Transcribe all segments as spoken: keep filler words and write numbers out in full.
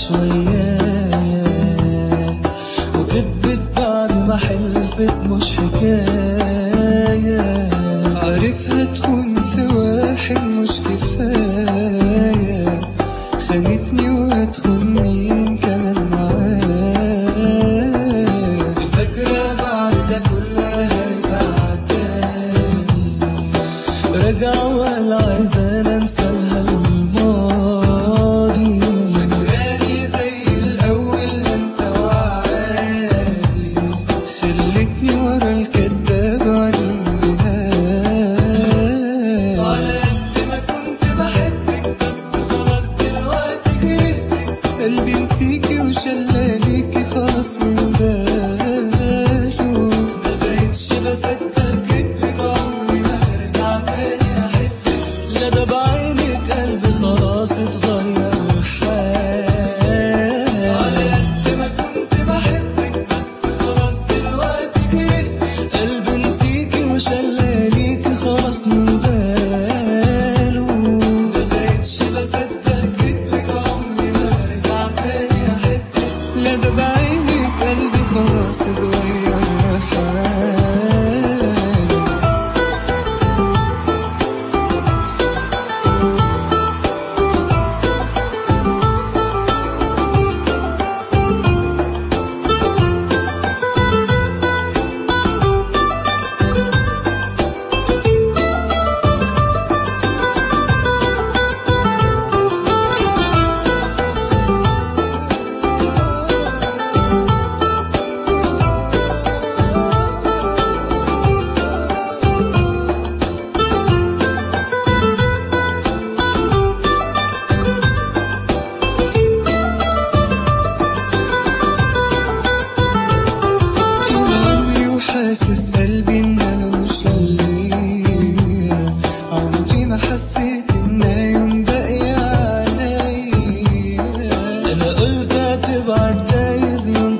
تعيش ويايا، وكدبت بعد ما حلفت مش حكاية. عارفها تكون في واحد مش كفاية، خانتني وهتخون مين كمان معايا. فاكرة بعد ده كله هرجع تاني، راجعة ولا عايزة انسى لها الماضي. فاكراني زي الأول هنسى وعادي، خلتني ورا الكداب عن النهاية. على قد ما كنت بحبك بس خلاص دلوقتي كرهتك، قلبي نسيكي وشلاليكي خلاص من باله. ما بقتش بصدق كدبك، عمري ما هرجع تاني احبك. لا ده بعينك قلبي خلاص اتغير حال. على قد ما كنت بحبك بس خلاص دلوقتي كرهتك، قلبي نسيكي وشلاليكي خلاص من باله. ما بقتش بصدق كدبك، عمري ما هرجع تاني احبك. لا ده بعينك قلبي خلاص اتغير حال. حاسس قلبي انها مش ليا، عمري ما حسيت انها يوم باقية عليا. انا قلت هتبعد جايز يوم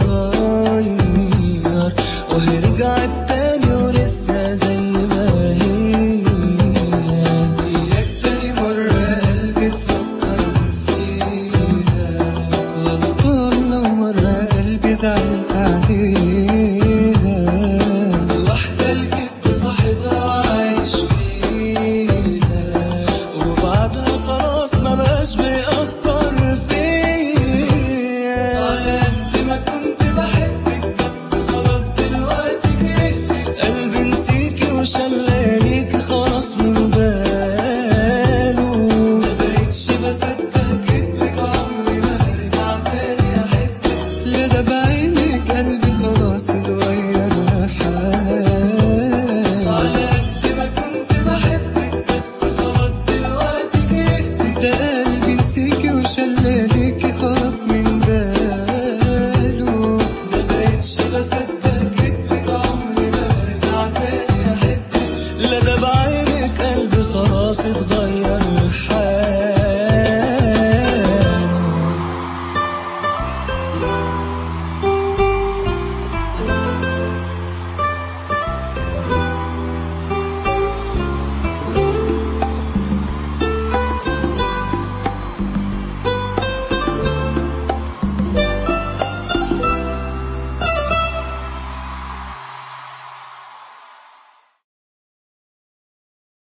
تتغير، وهي رجعت تاني ولسه زي ما هي. اياك تاني مرة قلبي تفكر فيها، غلطان لو مرة قلبي زعل